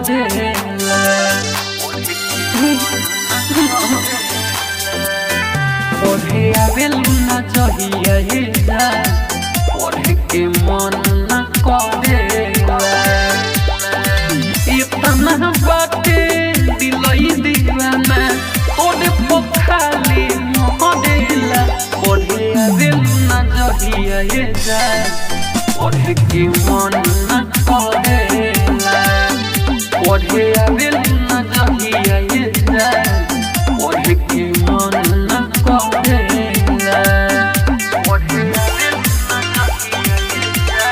करेला पढ़े आवेलू ना जहिया जा पढ़े के मन न करेला इतना बाटे दिलई दीवाना तोरे पखाली मोहरेला पढ़े आवेलू ना जहिया जा पढ़े के मन न करेला पढ़े आवेलू ना जहिया जा पढ़े के मन न करेला पढ़े आवेलू ना जहिया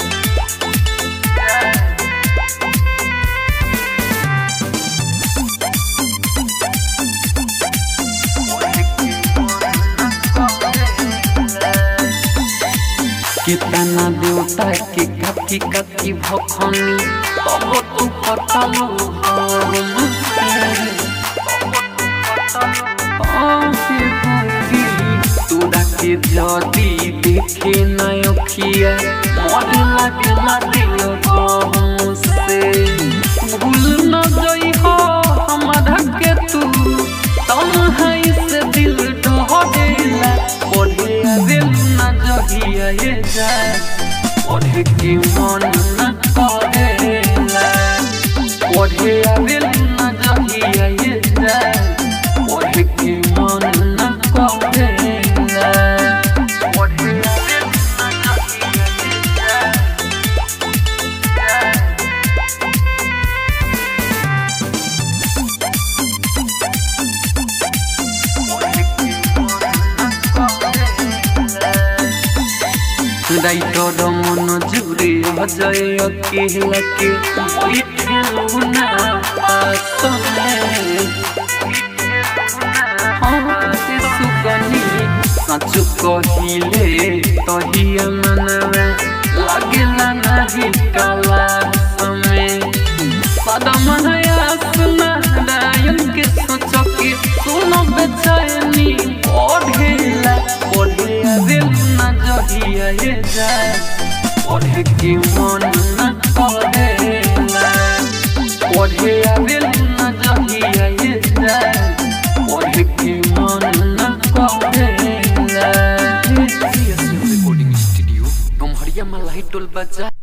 कितना देवता के काकी काकी भखनी तब तू पटलू तोरा के जदी देखे नखिया मन लागेला दिल से भूल न जई हो हमारा के तू तन्हाई से दिल ढहेला पढ़े आवेलू ना जहिया जा पढ़े के मन न करेला पढ़े आवेलू ना जहिया जा पढ़े के मन न करेला पढ़े आवेलू ना जहिया राइटर मन जुरे अजय अकेला के बैठलू ना सुगनी सच कहिले तहिया मनवा लागेला नहीं कला समय सदम नारायण के सोच के सुनो बेचैनी पढ़ेला पढ़े आवेलू ना जहिया जा पढ़े के मन न करेला पढ़े आवेलू ना जहिया जा पढ़े के मन न करेला। रिकॉर्डिंग स्टूडियो गम्हरिया मलाई टोल बजा।